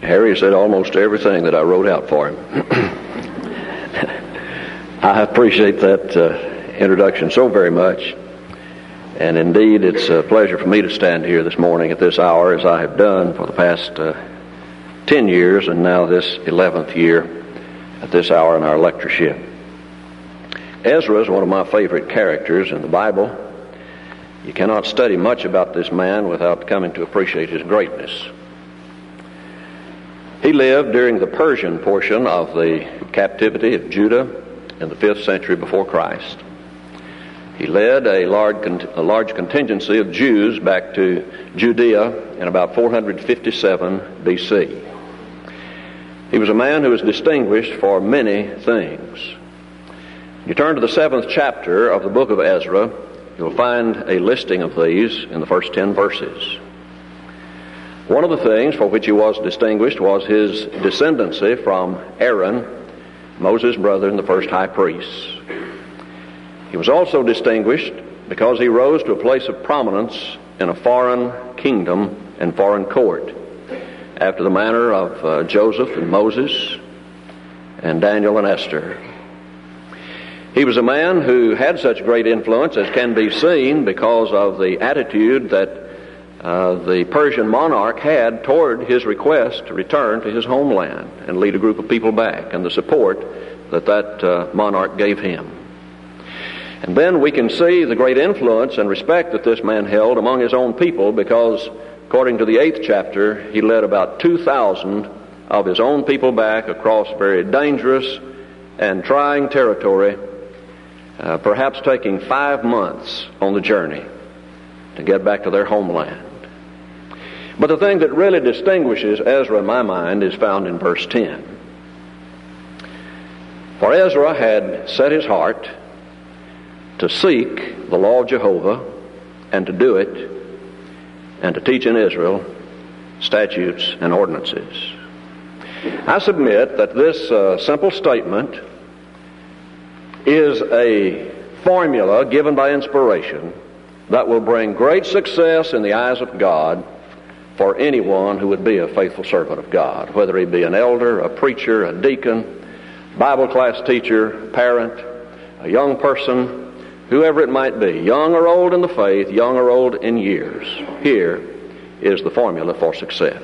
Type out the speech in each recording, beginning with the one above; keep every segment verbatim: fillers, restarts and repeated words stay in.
Harry said almost everything that I wrote out for him. I appreciate that uh, introduction so very much. And indeed, it's a pleasure for me to stand here this morning at this hour, as I have done for the past uh, ten years, and now this eleventh year at this hour in our lectureship. Ezra is one of my favorite characters in the Bible. You cannot study much about this man without coming to appreciate his greatness. He lived during the Persian portion of the captivity of Judah in the fifth century before Christ. He led a large, a large contingency of Jews back to Judea in about four hundred fifty-seven B C. He was a man who was distinguished for many things. You turn to the seventh chapter of the book of Ezra, you'll find a listing of these in the first ten verses. One of the things for which he was distinguished was his descendancy from Aaron, Moses' brother and the first high priest. He was also distinguished because he rose to a place of prominence in a foreign kingdom and foreign court, after the manner of uh, Joseph and Moses and Daniel and Esther. He was a man who had such great influence as can be seen because of the attitude that uh, the Persian monarch had toward his request to return to his homeland and lead a group of people back, and the support that that uh, monarch gave him. And then we can see the great influence and respect that this man held among his own people, because according to the eighth chapter, he led about two thousand of his own people back across very dangerous and trying territory, uh, perhaps taking five months on the journey to get back to their homeland. But the thing that really distinguishes Ezra in my mind is found in verse ten. For Ezra had set his heart to seek the law of Jehovah and to do it, and to teach in Israel statutes and ordinances. I submit that this uh, simple statement is a formula given by inspiration that will bring great success in the eyes of God for anyone who would be a faithful servant of God, whether he be an elder, a preacher, a deacon, Bible class teacher, parent, a young person, whoever it might be, young or old in the faith, young or old in years. Here is the formula for success.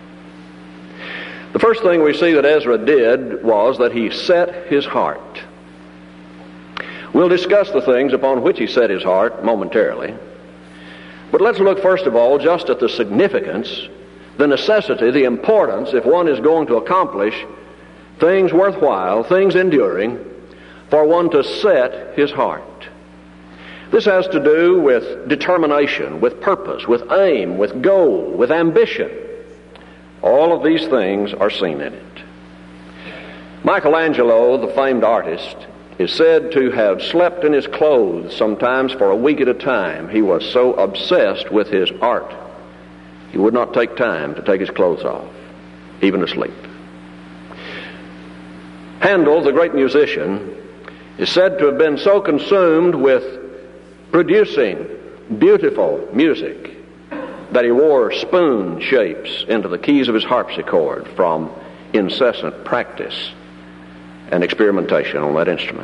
The first thing we see that Ezra did was that he set his heart. We'll discuss the things upon which he set his heart momentarily. But let's look first of all just at the significance, the necessity, the importance, if one is going to accomplish things worthwhile, things enduring, for one to set his heart. This has to do with determination, with purpose, with aim, with goal, with ambition. All of these things are seen in it. Michelangelo, the famed artist, is said to have slept in his clothes sometimes for a week at a time. He was so obsessed with his art, he would not take time to take his clothes off, even to sleep. Handel, the great musician, is said to have been so consumed with producing beautiful music that he wore spoon shapes into the keys of his harpsichord from incessant practice and experimentation on that instrument.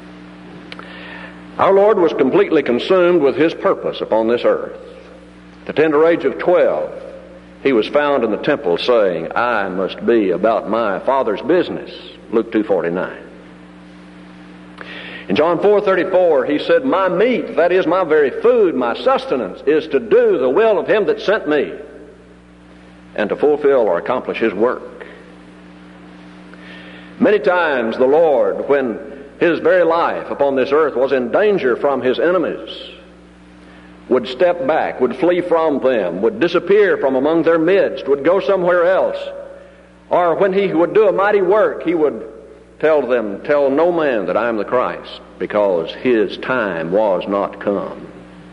Our Lord was completely consumed with his purpose upon this earth. At the tender age of twelve, he was found in the temple saying, "I must be about my Father's business," Luke two forty-nine. In John four thirty-four, he said, "My meat, that is my very food, my sustenance, is to do the will of him that sent me, and to fulfill or accomplish his work." Many times the Lord, when his very life upon this earth was in danger from his enemies, would step back, would flee from them, would disappear from among their midst, would go somewhere else. Or when he would do a mighty work, he would tell them, "Tell no man that I am the Christ," because his time was not come.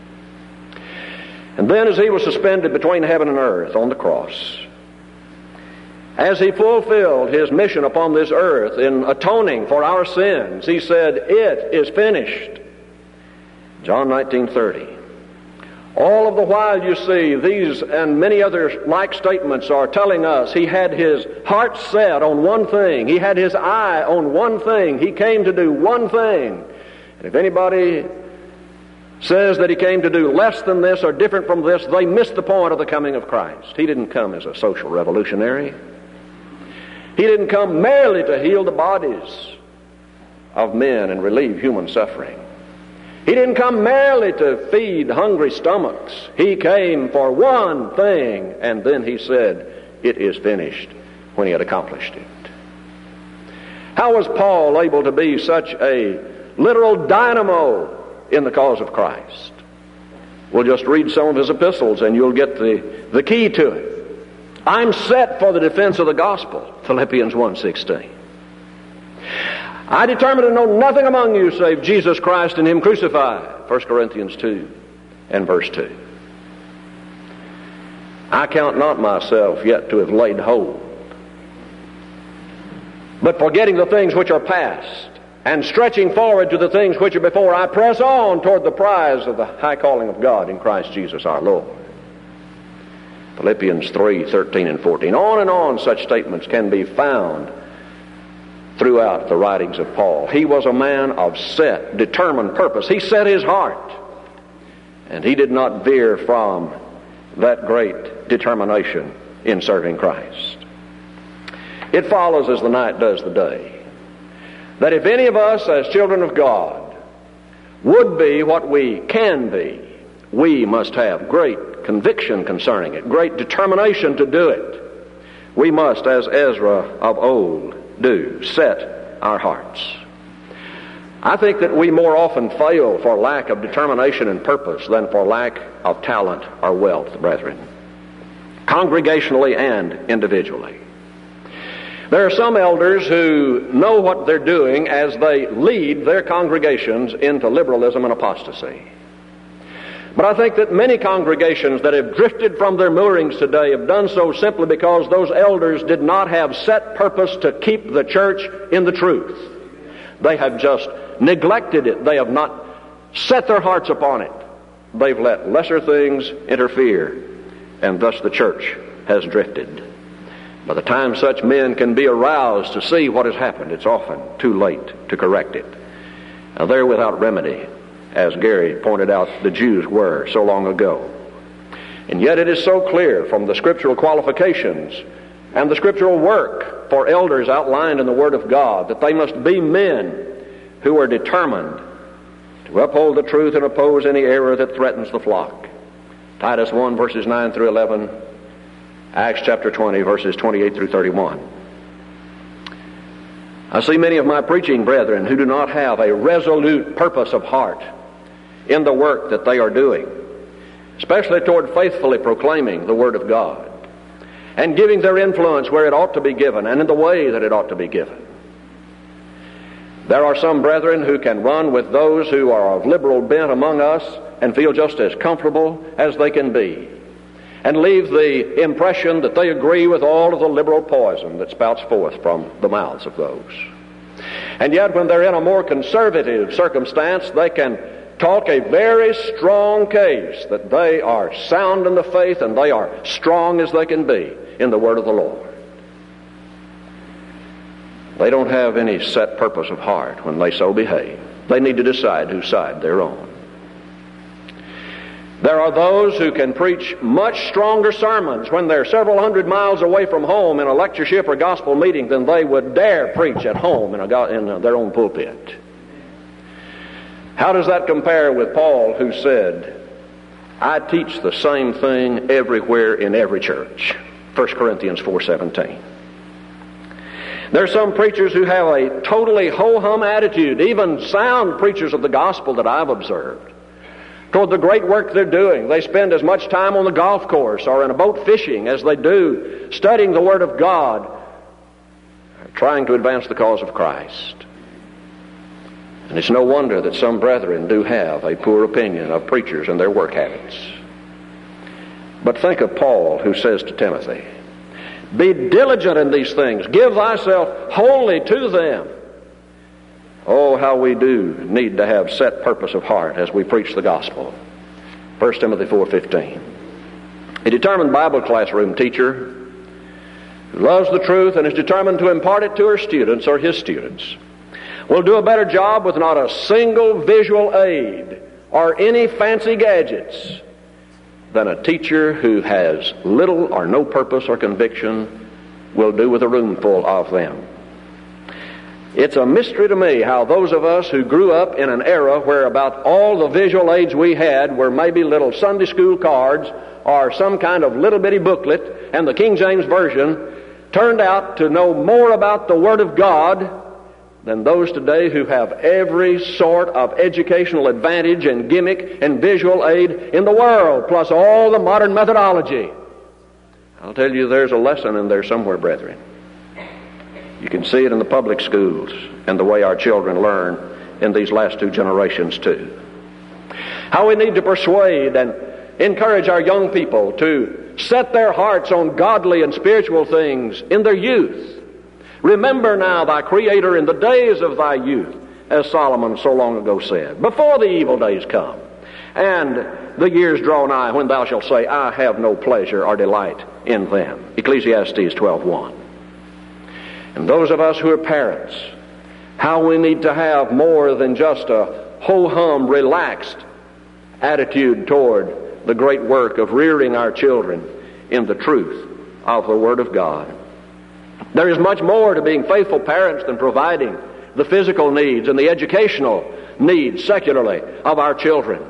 And then as he was suspended between heaven and earth on the cross, as he fulfilled his mission upon this earth in atoning for our sins, he said, "It is finished." John nineteen thirty. All of the while, you see, these and many other like statements are telling us he had his heart set on one thing. He had his eye on one thing. He came to do one thing. And if anybody says that he came to do less than this or different from this, they miss the point of the coming of Christ. He didn't come as a social revolutionary. He didn't come merely to heal the bodies of men and relieve human suffering. He didn't come merely to feed hungry stomachs. He came for one thing, and then he said, "It is finished," when he had accomplished it. How was Paul able to be such a literal dynamo in the cause of Christ? We'll just read some of his epistles and you'll get the, the key to it. I'm set for the defense of the gospel, Philippians one sixteen. I determined to know nothing among you save Jesus Christ and Him crucified, First Corinthians two and verse two. I count not myself yet to have laid hold, but forgetting the things which are past, and stretching forward to the things which are before, I press on toward the prize of the high calling of God in Christ Jesus our Lord. Philippians three thirteen and fourteen. On and on such statements can be found throughout the writings of Paul. He was a man of set, determined purpose. He set his heart, and he did not veer from that great determination in serving Christ. It follows, as the night does the day, that if any of us as children of God would be what we can be, we must have great conviction concerning it, great determination to do it. We must, as Ezra of old, do set our hearts. I think that we more often fail for lack of determination and purpose than for lack of talent or wealth, brethren, congregationally and individually. There are some elders who know what they're doing as they lead their congregations into liberalism and apostasy. But I think that many congregations that have drifted from their moorings today have done so simply because those elders did not have set purpose to keep the church in the truth. They have just neglected it. They have not set their hearts upon it. They've let lesser things interfere, and thus the church has drifted. By the time such men can be aroused to see what has happened, it's often too late to correct it. Now, they're without remedy, as Gary pointed out the Jews were so long ago. And yet it is so clear from the scriptural qualifications and the scriptural work for elders outlined in the Word of God that they must be men who are determined to uphold the truth and oppose any error that threatens the flock. Titus one verses nine through eleven, Acts chapter twenty verses twenty-eight through thirty-one. I see many of my preaching brethren who do not have a resolute purpose of heart in the work that they are doing, especially toward faithfully proclaiming the Word of God and giving their influence where it ought to be given and in the way that it ought to be given. There are some brethren who can run with those who are of liberal bent among us and feel just as comfortable as they can be, and leave the impression that they agree with all of the liberal poison that spouts forth from the mouths of those. And yet when they're in a more conservative circumstance, they can talk a very strong case that they are sound in the faith and they are strong as they can be in the Word of the Lord. They don't have any set purpose of heart when they so behave. They need to decide whose side they're on. There are those who can preach much stronger sermons when they're several hundred miles away from home in a lectureship or gospel meeting than they would dare preach at home in, a, in their own pulpit. How does that compare with Paul, who said, I teach the same thing everywhere in every church? First Corinthians four seventeen. There are some preachers who have a totally ho-hum attitude, even sound preachers of the gospel that I've observed, toward the great work they're doing. They spend as much time on the golf course or in a boat fishing as they do studying the Word of God, trying to advance the cause of Christ. And it's no wonder that some brethren do have a poor opinion of preachers and their work habits. But think of Paul, who says to Timothy, be diligent in these things. Give thyself wholly to them. Oh, how we do need to have set purpose of heart as we preach the gospel. First Timothy four fifteen. A determined Bible classroom teacher who loves the truth and is determined to impart it to her students or his students will do a better job with not a single visual aid or any fancy gadgets than a teacher who has little or no purpose or conviction will do with a room full of them. It's a mystery to me how those of us who grew up in an era where about all the visual aids we had were maybe little Sunday school cards or some kind of little bitty booklet and the King James Version turned out to know more about the Word of God than those today who have every sort of educational advantage and gimmick and visual aid in the world, plus all the modern methodology. I'll tell you, there's a lesson in there somewhere, brethren. You can see it in the public schools and the way our children learn in these last two generations too. How we need to persuade and encourage our young people to set their hearts on godly and spiritual things in their youth. Remember now thy Creator in the days of thy youth, as Solomon so long ago said, before the evil days come, and the years draw nigh when thou shalt say, I have no pleasure or delight in them. Ecclesiastes twelve one. And those of us who are parents, how we need to have more than just a ho-hum, relaxed attitude toward the great work of rearing our children in the truth of the Word of God. There is much more to being faithful parents than providing the physical needs and the educational needs secularly of our children.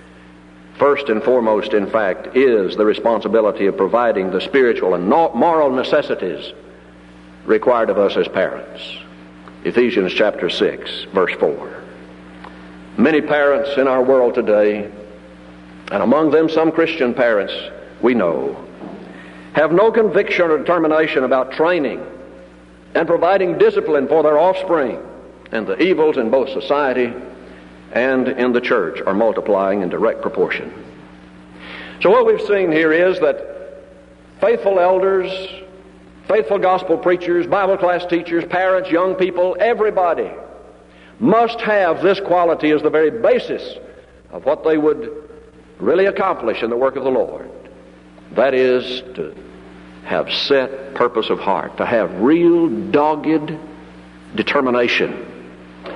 First and foremost, in fact, is the responsibility of providing the spiritual and moral necessities required of us as parents. Ephesians chapter six, verse four. Many parents in our world today, and among them some Christian parents we know, have no conviction or determination about training and providing discipline for their offspring, and the evils in both society and in the church are multiplying in direct proportion. So what we've seen here is that faithful elders, faithful gospel preachers, Bible class teachers, parents, young people, everybody must have this quality as the very basis of what they would really accomplish in the work of the Lord. That is to have set purpose of heart, to have real dogged determination.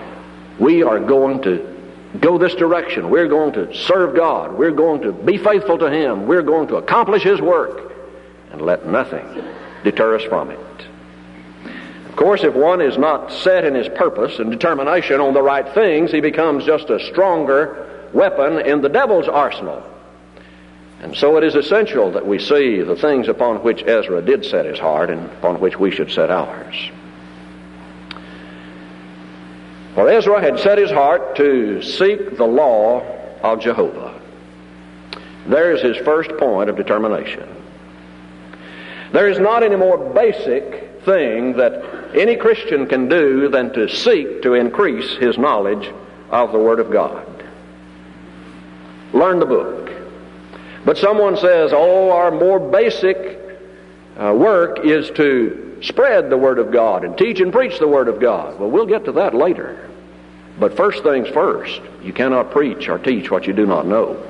We are going to go this direction. We're going to serve God. We're going to be faithful to Him. We're going to accomplish His work and let nothing deter us from it. Of course, if one is not set in his purpose and determination on the right things, he becomes just a stronger weapon in the devil's arsenal. And so it is essential that we see the things upon which Ezra did set his heart and upon which we should set ours. For Ezra had set his heart to seek the law of Jehovah. There's his first point of determination. There is not any more basic thing that any Christian can do than to seek to increase his knowledge of the Word of God. Learn the book. But someone says, oh, our more basic uh, work is to spread the Word of God and teach and preach the Word of God. Well, we'll get to that later. But first things first, you cannot preach or teach what you do not know.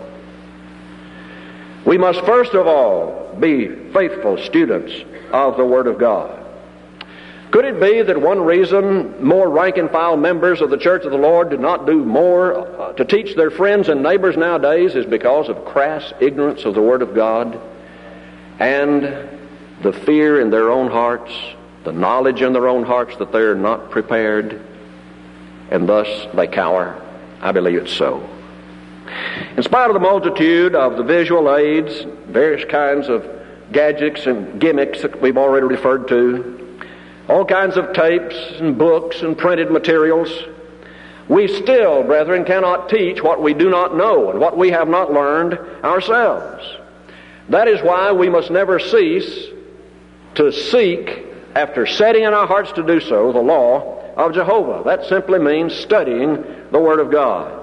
We must first of all be faithful students of the Word of God. Could it be that one reason more rank-and-file members of the Church of the Lord do not do more uh, to teach their friends and neighbors nowadays is because of crass ignorance of the Word of God and the fear in their own hearts, the knowledge in their own hearts that they're not prepared, and thus they cower? I believe it's so. In spite of the multitude of the visual aids, various kinds of gadgets and gimmicks that we've already referred to, all kinds of tapes and books and printed materials, we still, brethren, cannot teach what we do not know and what we have not learned ourselves. That is why we must never cease to seek, after setting in our hearts to do so, the law of Jehovah. That simply means studying the Word of God.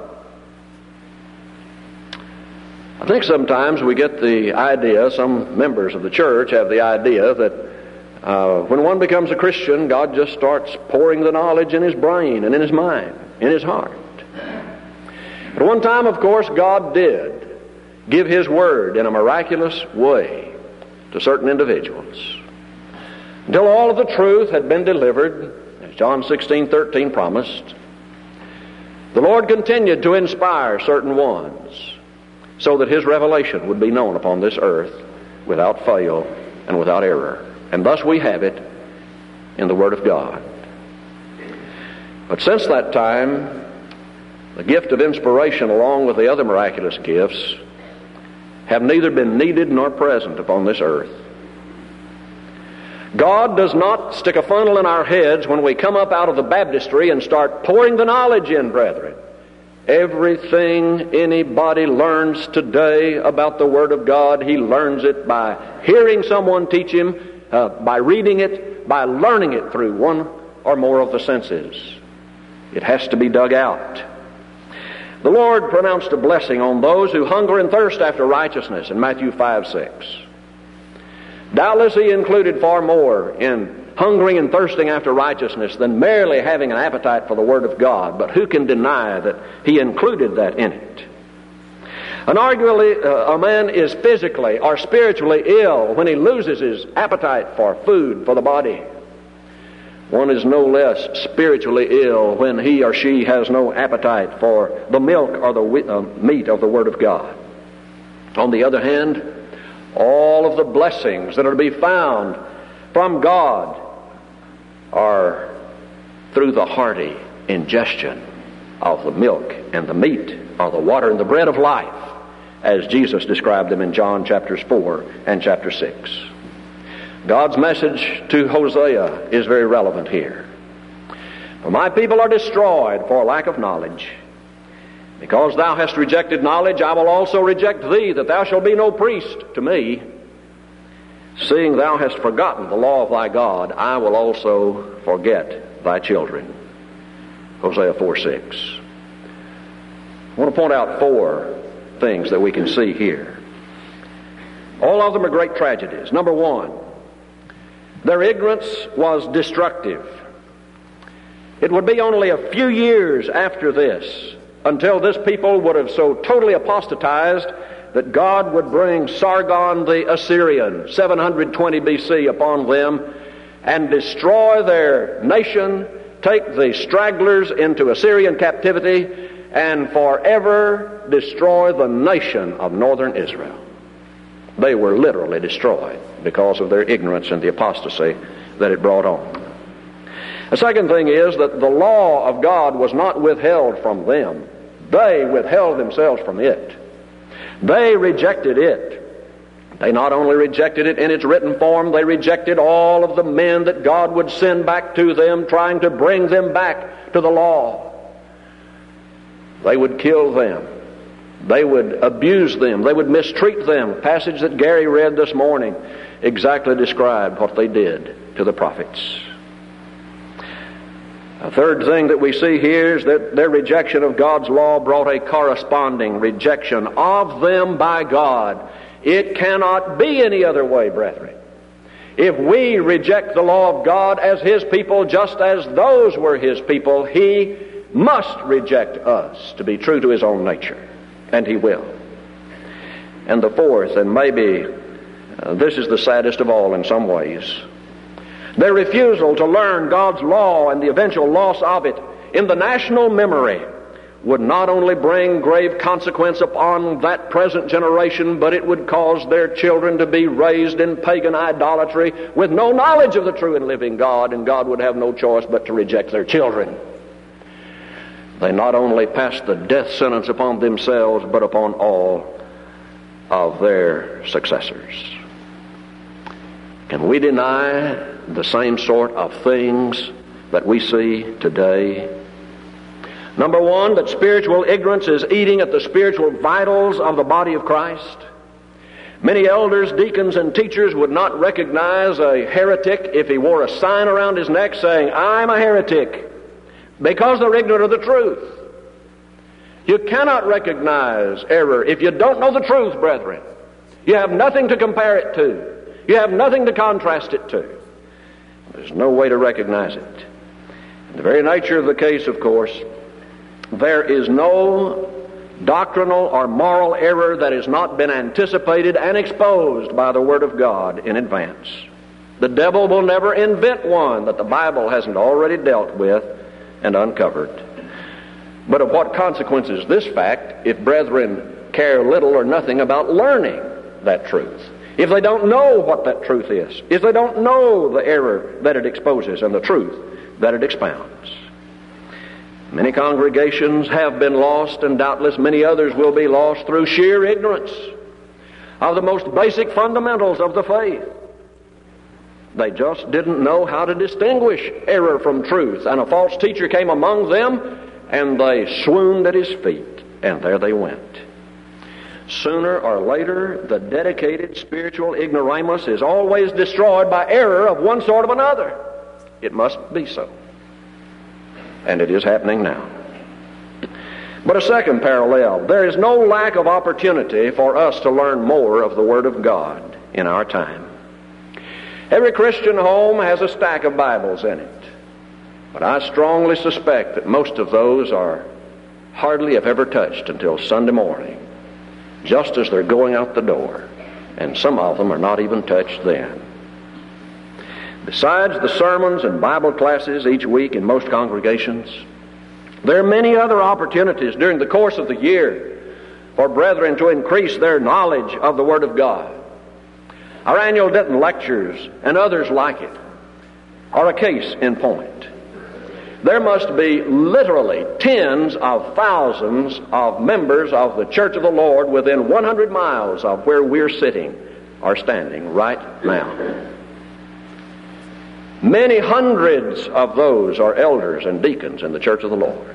I think sometimes we get the idea, some members of the church have the idea that Uh, when one becomes a Christian, God just starts pouring the knowledge in his brain and in his mind, in his heart. At one time, of course, God did give His Word in a miraculous way to certain individuals. Until all of the truth had been delivered, as John sixteen thirteen promised, the Lord continued to inspire certain ones so that His revelation would be known upon this earth without fail and without error. And thus we have it in the Word of God. But since that time, the gift of inspiration, along with the other miraculous gifts, have neither been needed nor present upon this earth. God does not stick a funnel in our heads when we come up out of the baptistry and start pouring the knowledge in, brethren. Everything anybody learns today about the Word of God, he learns it by hearing someone teach him, uh, by reading it, by learning it through one or more of the senses. It has to be dug out. The Lord pronounced a blessing on those who hunger and thirst after righteousness in Matthew five six. Doubtless He included far more in hungering and thirsting after righteousness than merely having an appetite for the Word of God. But who can deny that He included that in it? And arguably, uh, a man is physically or spiritually ill when he loses his appetite for food for the body. One is no less spiritually ill when he or she has no appetite for the milk or the uh, meat of the Word of God. On the other hand, all of the blessings that are to be found from God are through the hearty ingestion of the milk and the meat, or the water and the bread of life, as Jesus described them in John chapters four and chapter six. God's message to Hosea is very relevant here. For my people are destroyed for lack of knowledge. Because thou hast rejected knowledge, I will also reject thee, that thou shalt be no priest to me. Seeing thou hast forgotten the law of thy God, I will also forget thy children. Hosea four six. I want to point out four things that we can see here. All of them are great tragedies. Number one, their ignorance was destructive. It would be only a few years after this until this people would have so totally apostatized that God would bring Sargon the Assyrian, seven hundred twenty B C, upon them and destroy their nation, take the stragglers into Assyrian captivity, and forever destroy the nation of northern Israel. They were literally destroyed because of their ignorance and the apostasy that it brought on. The second thing is that the law of God was not withheld from them. They withheld themselves from it. They rejected it. They not only rejected it in its written form, they rejected all of the men that God would send back to them, trying to bring them back to the law. They would kill them. They would abuse them. They would mistreat them. A passage that Gary read this morning exactly described what they did to the prophets. A third thing that we see here is that their rejection of God's law brought a corresponding rejection of them by God. It cannot be any other way, brethren. If we reject the law of God as His people, just as those were His people, He must reject us to be true to His own nature. And He will. And the fourth, and maybe uh, this is the saddest of all in some ways, their refusal to learn God's law and the eventual loss of it in the national memory would not only bring grave consequence upon that present generation, but it would cause their children to be raised in pagan idolatry with no knowledge of the true and living God, and God would have no choice but to reject their children. They not only passed the death sentence upon themselves, but upon all of their successors. Can we deny the same sort of things that we see today? Number one, that spiritual ignorance is eating at the spiritual vitals of the body of Christ. Many elders, deacons, and teachers would not recognize a heretic if he wore a sign around his neck saying, "I'm a heretic," because they're ignorant of the truth. You cannot recognize error if you don't know the truth, brethren. You have nothing to compare it to. You have nothing to contrast it to. There's no way to recognize it. In the very nature of the case, of course, there is no doctrinal or moral error that has not been anticipated and exposed by the Word of God in advance. The devil will never invent one that the Bible hasn't already dealt with and uncovered. But of what consequence is this fact if brethren care little or nothing about learning that truth? If they don't know what that truth is, if they don't know the error that it exposes and the truth that it expounds. Many congregations have been lost, and doubtless many others will be lost through sheer ignorance of the most basic fundamentals of the faith. They just didn't know how to distinguish error from truth, and a false teacher came among them, and they swooned at his feet, and there they went. Sooner or later, the dedicated spiritual ignoramus is always destroyed by error of one sort or another. It must be so. And it is happening now. But a second parallel, there is no lack of opportunity for us to learn more of the Word of God in our time. Every Christian home has a stack of Bibles in it. But I strongly suspect that most of those are hardly if ever touched until Sunday morning, just as they're going out the door. And some of them are not even touched then. Besides the sermons and Bible classes each week in most congregations, there are many other opportunities during the course of the year for brethren to increase their knowledge of the Word of God. Our annual Denton lectures and others like it are a case in point. There must be literally tens of thousands of members of the Church of the Lord within one hundred miles of where we're sitting or standing right now. Many hundreds of those are elders and deacons in the Church of the Lord.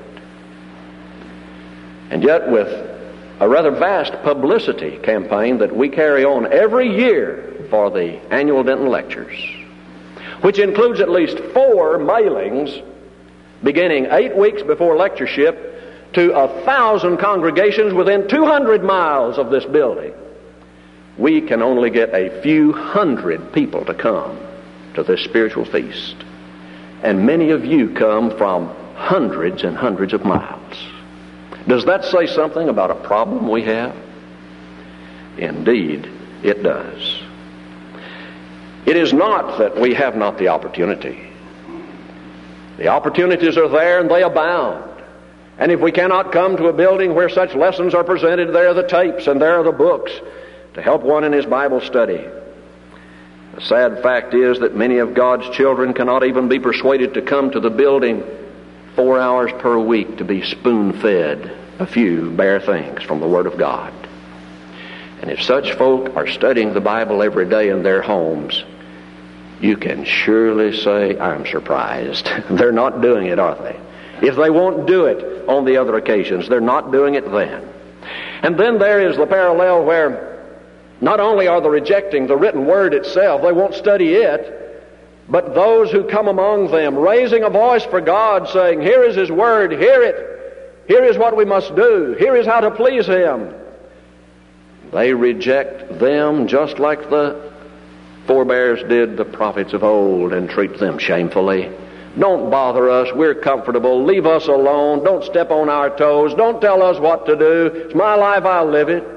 And yet with a rather vast publicity campaign that we carry on every year for the annual Denton lectures, which includes at least four mailings beginning eight weeks before lectureship to a thousand congregations within two hundred miles of this building, we can only get a few hundred people to come to this spiritual feast. And many of you come from hundreds and hundreds of miles. Does that say something about a problem we have? Indeed, it does. It is not that we have not the opportunity. The opportunities are there and they abound. And if we cannot come to a building where such lessons are presented, there are the tapes and there are the books to help one in his Bible study. The sad fact is that many of God's children cannot even be persuaded to come to the building four hours per week to be spoon-fed a few bare things from the Word of God. And if such folk are studying the Bible every day in their homes, you can surely say, I'm surprised. They're not doing it, are they? If they won't do it on the other occasions, they're not doing it then. And then there is the parallel where not only are they rejecting the written Word itself, they won't study it, but those who come among them, raising a voice for God, saying, here is His Word, hear it, here is what we must do, here is how to please Him. They reject them just like the forebears did the prophets of old and treat them shamefully. Don't bother us, we're comfortable, leave us alone, don't step on our toes, don't tell us what to do, it's my life, I'll live it.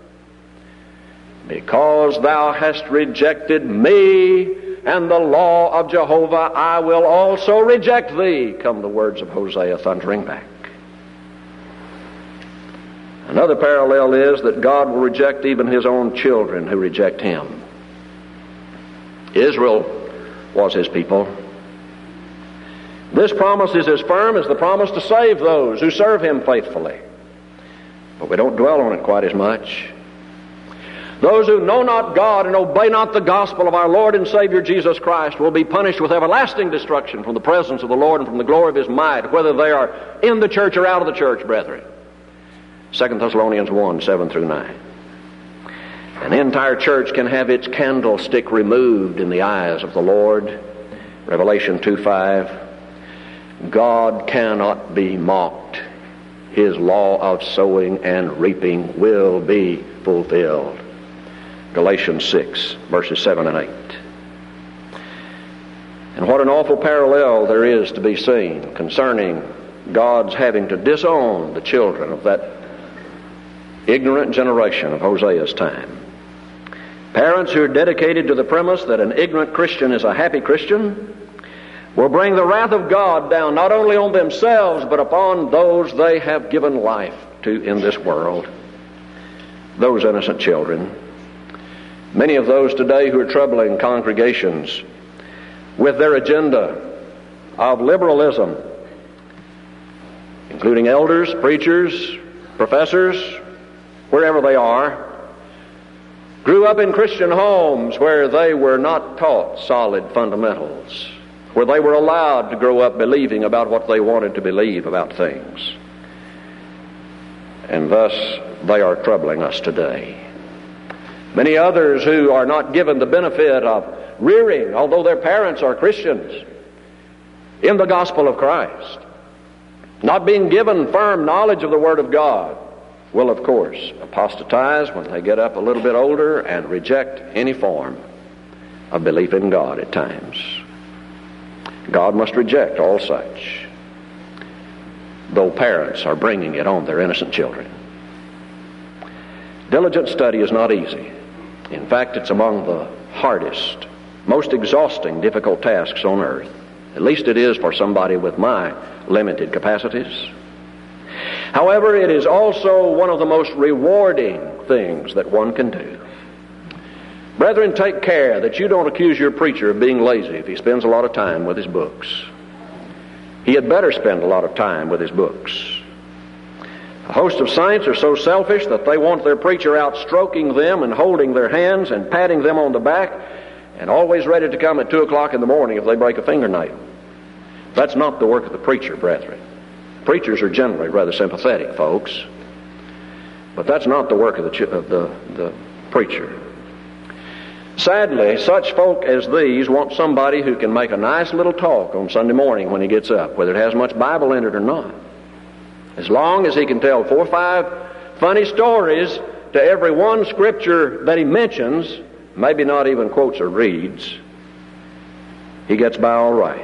Because thou hast rejected me and the law of Jehovah, I will also reject thee, come the words of Hosea thundering back. Another parallel is that God will reject even His own children who reject Him. Israel was His people. This promise is as firm as the promise to save those who serve Him faithfully. But we don't dwell on it quite as much. Those who know not God and obey not the gospel of our Lord and Savior Jesus Christ will be punished with everlasting destruction from the presence of the Lord and from the glory of His might, whether they are in the church or out of the church, brethren. Second Thessalonians one, seven through nine. An entire church can have its candlestick removed in the eyes of the Lord. Revelation two, five. God cannot be mocked. His law of sowing and reaping will be fulfilled. Galatians six, verses seven and eight. And what an awful parallel there is to be seen concerning God's having to disown the children of that ignorant generation of Hosea's time. Parents who are dedicated to the premise that an ignorant Christian is a happy Christian will bring the wrath of God down not only on themselves but upon those they have given life to in this world, those innocent children. Many of those today who are troubling congregations with their agenda of liberalism, including elders, preachers, professors, wherever they are, grew up in Christian homes where they were not taught solid fundamentals, where they were allowed to grow up believing about what they wanted to believe about things. And thus they are troubling us today. Many others who are not given the benefit of rearing, although their parents are Christians, in the gospel of Christ, not being given firm knowledge of the Word of God, will, of course, apostatize when they get up a little bit older and reject any form of belief in God at times. God must reject all such, though parents are bringing it on their innocent children. Diligent study is not easy. In fact, it's among the hardest, most exhausting, difficult tasks on earth. At least it is for somebody with my limited capacities. However, it is also one of the most rewarding things that one can do. Brethren, take care that you don't accuse your preacher of being lazy if he spends a lot of time with his books. He had better spend a lot of time with his books. A host of saints are so selfish that they want their preacher out stroking them and holding their hands and patting them on the back and always ready to come at two o'clock in the morning if they break a fingernail. That's not the work of the preacher, brethren. Preachers are generally rather sympathetic folks, but that's not the work of the, of the, the preacher. Sadly, such folk as these want somebody who can make a nice little talk on Sunday morning when he gets up, whether it has much Bible in it or not. As long as he can tell four or five funny stories to every one scripture that he mentions, maybe not even quotes or reads, he gets by all right.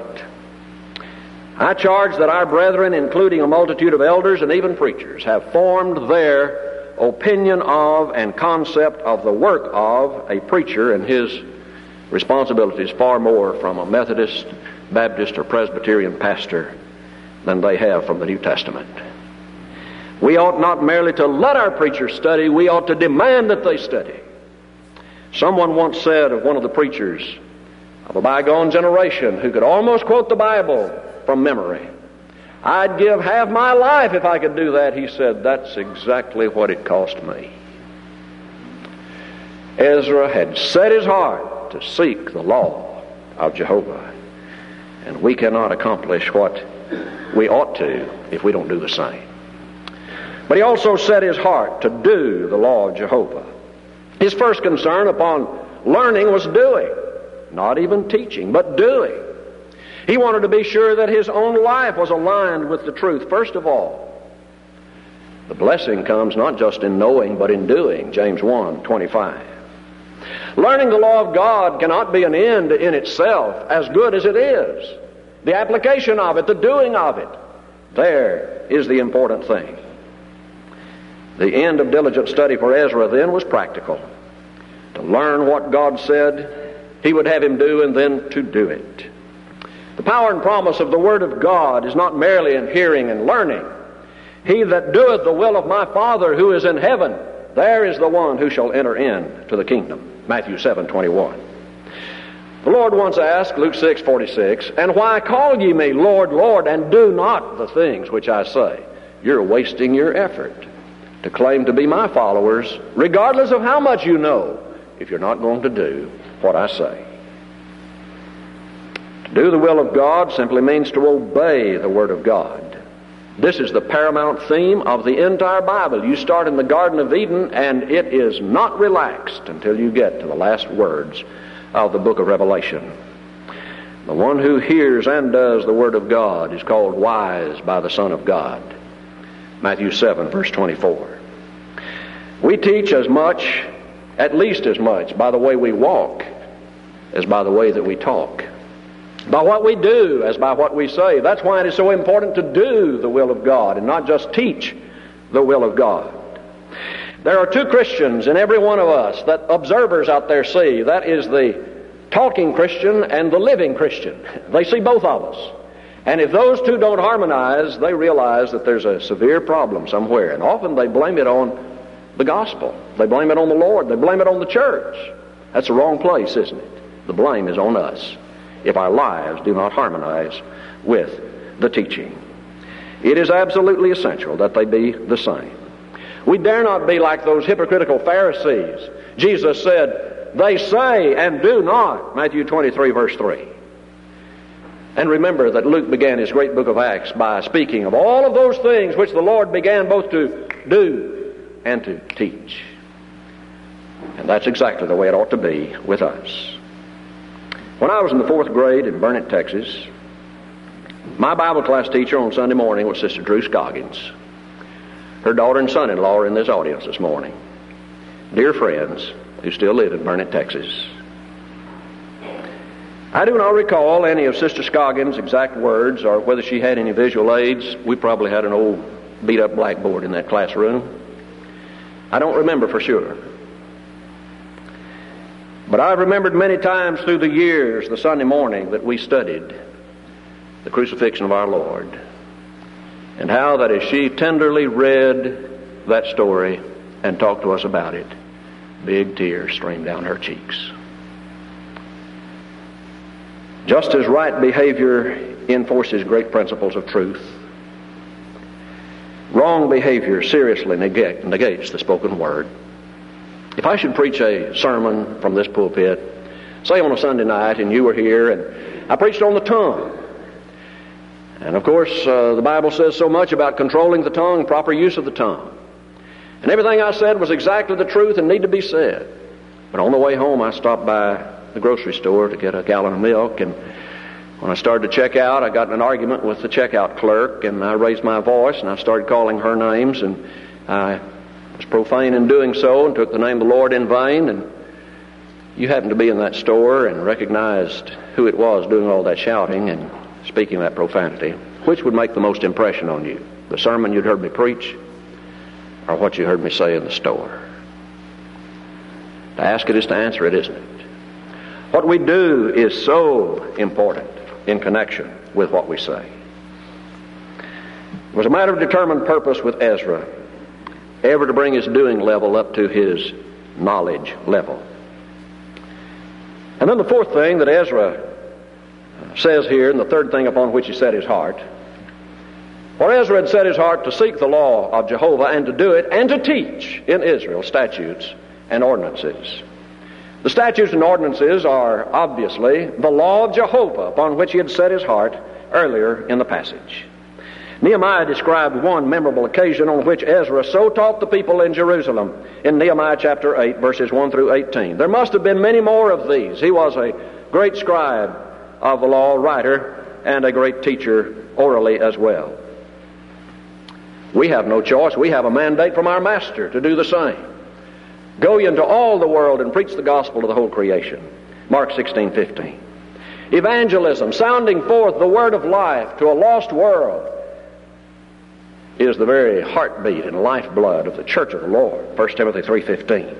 I charge that our brethren, including a multitude of elders and even preachers, have formed their opinion of and concept of the work of a preacher and his responsibilities far more from a Methodist, Baptist, or Presbyterian pastor than they have from the New Testament. We ought not merely to let our preachers study, we ought to demand that they study. Someone once said of one of the preachers of a bygone generation who could almost quote the Bible from memory, "I'd give half my life if I could do that." He said, "That's exactly what it cost me." Ezra had set his heart to seek the law of Jehovah, and we cannot accomplish what we ought to if we don't do the same. But he also set his heart to do the law of Jehovah. His first concern upon learning was doing, not even teaching, but doing. He wanted to be sure that his own life was aligned with the truth, first of all. The blessing comes not just in knowing, but in doing, James one twenty-five. Learning the law of God cannot be an end in itself, as good as it is. The application of it, the doing of it, there is the important thing. The end of diligent study for Ezra then was practical. To learn what God said he would have him do, and then to do it. The power and promise of the Word of God is not merely in hearing and learning. He that doeth the will of my Father who is in heaven, there is the one who shall enter in to the kingdom. Matthew seven twenty-one. The Lord once asked, Luke six forty-six, "And why call ye me Lord, Lord, and do not the things which I say?" You're wasting your effort to claim to be my followers, regardless of how much you know, if you're not going to do what I say. To do the will of God simply means to obey the Word of God. This is the paramount theme of the entire Bible. You start in the Garden of Eden, and it is not relaxed until you get to the last words of the book of Revelation. The one who hears and does the Word of God is called wise by the Son of God. Matthew seven, verse twenty-four. We teach as much, at least as much, by the way we walk as by the way that we talk. By what we do as by what we say. That's why it is so important to do the will of God and not just teach the will of God. There are two Christians in every one of us that observers out there see. That is the talking Christian and the living Christian. They see both of us. And if those two don't harmonize, they realize that there's a severe problem somewhere. And often they blame it on the gospel. They blame it on the Lord. They blame it on the church. That's the wrong place, isn't it? The blame is on us if our lives do not harmonize with the teaching. It is absolutely essential that they be the same. We dare not be like those hypocritical Pharisees. Jesus said, they say and do not. Matthew twenty-three, verse three. And remember that Luke began his great book of Acts by speaking of all of those things which the Lord began both to do and to teach. And that's exactly the way it ought to be with us. When I was in the fourth grade in Burnet, Texas, my Bible class teacher on Sunday morning was Sister Drew Scoggins. Her daughter and son-in-law are in this audience this morning. Dear friends who still live in Burnet, Texas. I do not recall any of Sister Scoggins' exact words or whether she had any visual aids. We probably had an old beat-up blackboard in that classroom. I don't remember for sure. But I've remembered many times through the years, the Sunday morning that we studied the crucifixion of our Lord, and how that as she tenderly read that story and talked to us about it, big tears streamed down her cheeks. Just as right behavior enforces great principles of truth, wrong behavior seriously negate, negates the spoken word. If I should preach a sermon from this pulpit, say on a Sunday night, and you were here, and I preached on the tongue, and of course uh, the Bible says so much about controlling the tongue, proper use of the tongue, and everything I said was exactly the truth and need to be said. But on the way home I stopped by the grocery store to get a gallon of milk, and when I started to check out, I got in an argument with the checkout clerk, and I raised my voice and I started calling her names, and I was profane in doing so and took the name of the Lord in vain. And you happened to be in that store and recognized who it was doing all that shouting and speaking that profanity. Which would make the most impression on you? The sermon you'd heard me preach, or what you heard me say in the store? To ask it is to answer it, isn't it? What we do is so important in connection with what we say. It was a matter of determined purpose with Ezra, ever to bring his doing level up to his knowledge level. And then the fourth thing that Ezra says here, and the third thing upon which he set his heart, for Ezra had set his heart to seek the law of Jehovah and to do it and to teach in Israel statutes and ordinances. The statutes and ordinances are obviously the law of Jehovah upon which he had set his heart earlier in the passage. Nehemiah described one memorable occasion on which Ezra so taught the people in Jerusalem in Nehemiah chapter eight, verses one through eighteen. There must have been many more of these. He was a great scribe of the law, writer, and a great teacher orally as well. We have no choice. We have a mandate from our Master to do the same. Go ye into all the world and preach the gospel to the whole creation. Mark sixteen fifteen. Evangelism, sounding forth the word of life to a lost world, is the very heartbeat and lifeblood of the church of the Lord. First Timothy three fifteen.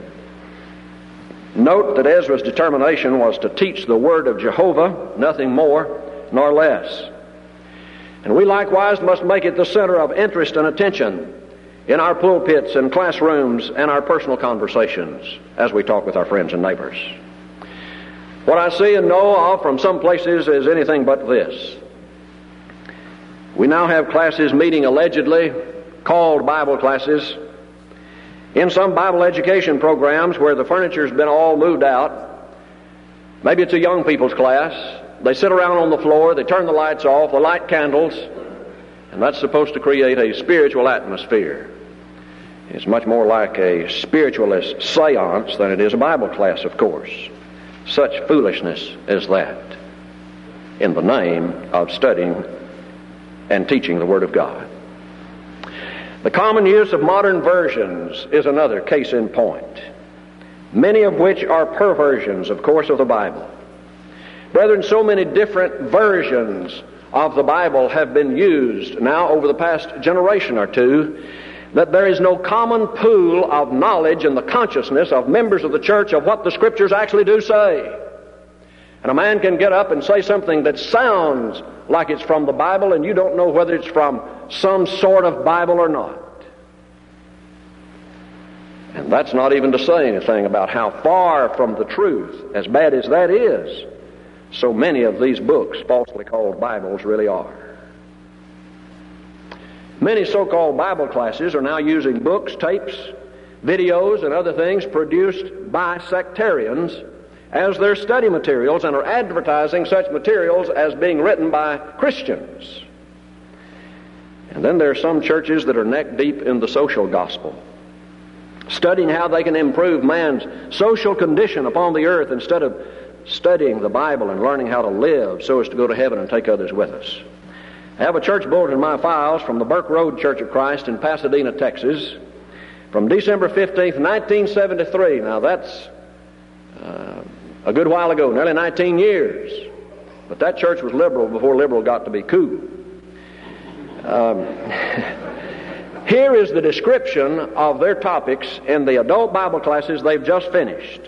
Note that Ezra's determination was to teach the word of Jehovah, nothing more nor less. And we likewise must make it the center of interest and attention in our pulpits and classrooms and our personal conversations as we talk with our friends and neighbors. What I see and know of from some places is anything but this. We now have classes meeting allegedly called Bible classes in some Bible education programs where the furniture's been all moved out. Maybe it's a young people's class. They sit around on the floor, they turn the lights off, they light candles, and that's supposed to create a spiritual atmosphere. It's much more like a spiritualist seance than it is a Bible class, of course. Such foolishness as that in the name of studying and teaching the Word of God. The common use of modern versions is another case in point, many of which are perversions, of course, of the Bible. Brethren, so many different versions of the Bible have been used now over the past generation or two that there is no common pool of knowledge in the consciousness of members of the church of what the Scriptures actually do say. And a man can get up and say something that sounds like it's from the Bible, and you don't know whether it's from some sort of Bible or not. And that's not even to say anything about how far from the truth, as bad as that is, so many of these books, falsely called Bibles, really are. Many so-called Bible classes are now using books, tapes, videos, and other things produced by sectarians as their study materials, and are advertising such materials as being written by Christians. And then there are some churches that are neck deep in the social gospel, studying how they can improve man's social condition upon the earth instead of studying the Bible and learning how to live so as to go to heaven and take others with us. I have a church bulletin in my files from the Burke Road Church of Christ in Pasadena, Texas, from December fifteenth, nineteen seventy-three. Now that's uh, a good while ago, nearly nineteen years. But that church was liberal before liberal got to be cool. Um, here is the description of their topics in the adult Bible classes they've just finished.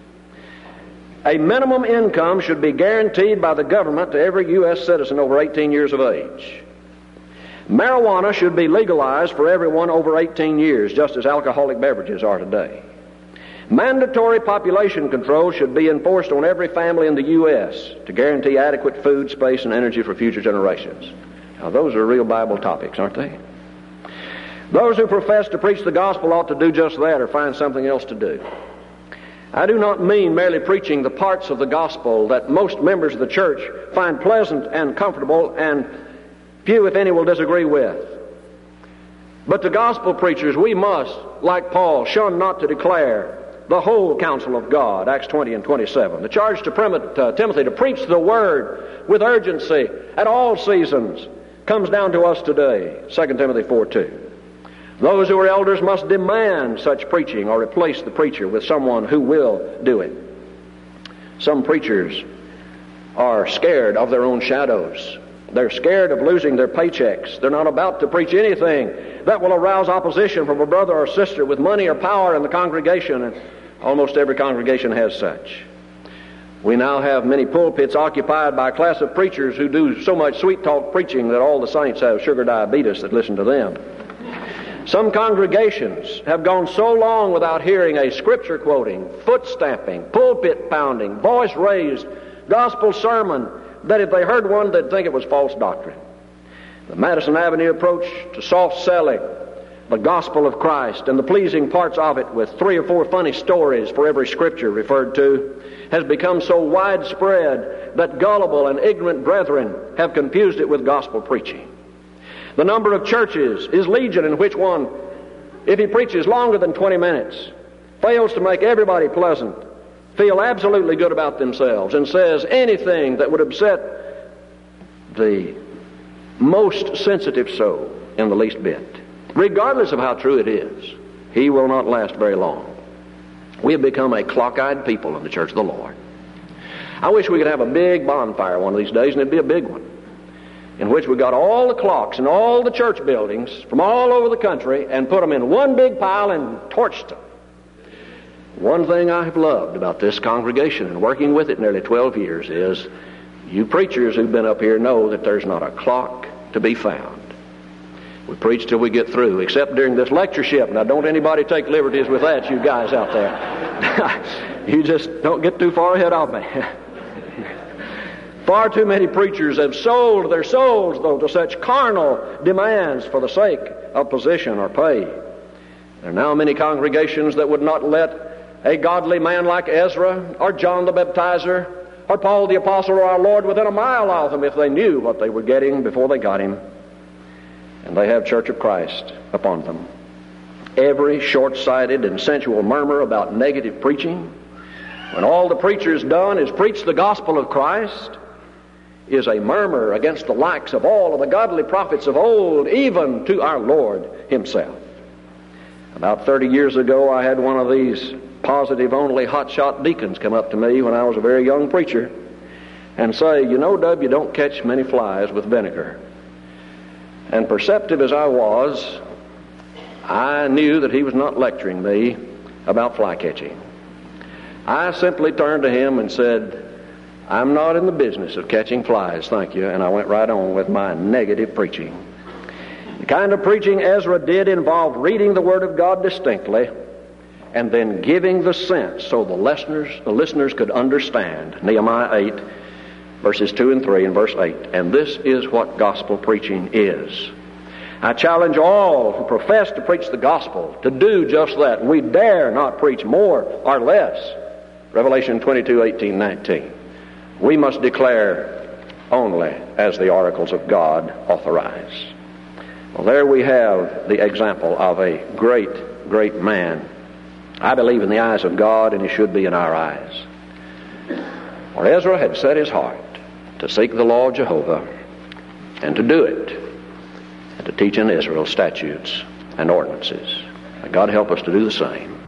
A minimum income should be guaranteed by the government to every U S citizen over eighteen years of age. Marijuana should be legalized for everyone over eighteen years, just as alcoholic beverages are today. Mandatory population control should be enforced on every family in the U S to guarantee adequate food, space, and energy for future generations. Now, those are real Bible topics, aren't they? Those who profess to preach the gospel ought to do just that or find something else to do. I do not mean merely preaching the parts of the gospel that most members of the church find pleasant and comfortable and few, if any, will disagree with. But to gospel preachers, we must, like Paul, shun not to declare the whole counsel of God, Acts twenty and twenty-seven. The charge to Prim- uh, Timothy to preach the word with urgency at all seasons comes down to us today, Second Timothy four two. Those who are elders must demand such preaching or replace the preacher with someone who will do it. Some preachers are scared of their own shadows. They're scared of losing their paychecks. They're not about to preach anything that will arouse opposition from a brother or sister with money or power in the congregation, and almost every congregation has such. We now have many pulpits occupied by a class of preachers who do so much sweet talk preaching that all the saints have sugar diabetes that listen to them. Some congregations have gone so long without hearing a scripture quoting, foot stamping, pulpit pounding, voice raised gospel sermon that if they heard one, they'd think it was false doctrine. The Madison Avenue approach to soft selling the gospel of Christ and the pleasing parts of it with three or four funny stories for every scripture referred to has become so widespread that gullible and ignorant brethren have confused it with gospel preaching. The number of churches is legion in which one, if he preaches longer than twenty minutes, fails to make everybody pleasant, feel absolutely good about themselves, and says anything that would upset the most sensitive soul in the least bit. Regardless of how true it is, he will not last very long. We have become a clock-eyed people in the church of the Lord. I wish we could have a big bonfire one of these days, and it'd be a big one, in which we got all the clocks in all the church buildings from all over the country and put them in one big pile and torched them. One thing I have loved about this congregation and working with it nearly twelve years is you preachers who've been up here know that there's not a clock to be found. We preach till we get through, except during this lectureship. Now, don't anybody take liberties with that, you guys out there. You just don't get too far ahead of me. Far too many preachers have sold their souls, though, to such carnal demands for the sake of position or pay. There are now many congregations that would not let a godly man like Ezra or John the Baptizer or Paul the Apostle or our Lord within a mile of them if they knew what they were getting before they got him. And they have Church of Christ upon them. Every short-sighted and sensual murmur about negative preaching, when all the preacher's done is preach the gospel of Christ, is a murmur against the likes of all of the godly prophets of old, even to our Lord himself. About thirty years ago, I had one of these positive-only hotshot deacons come up to me when I was a very young preacher and say, "You know, Dub, you don't catch many flies with vinegar." And perceptive as I was, I knew that he was not lecturing me about fly catching. I simply turned to him and said, I'm not in the business of catching flies, thank you. And I went right on with my negative preaching. The kind of preaching Ezra did involved reading the Word of God distinctly and then giving the sense so the listeners, the listeners could understand. Nehemiah eight, verses two and three and verse eight. And this is what gospel preaching is. I challenge all who profess to preach the gospel to do just that. We dare not preach more or less. Revelation twenty-two, eighteen, nineteen. We must declare only as the oracles of God authorize. Well, there we have the example of a great, great man. I believe in the eyes of God, and he should be in our eyes. For Ezra had set his heart to seek the law of Jehovah and to do it, and to teach in Israel statutes and ordinances. May God help us to do the same.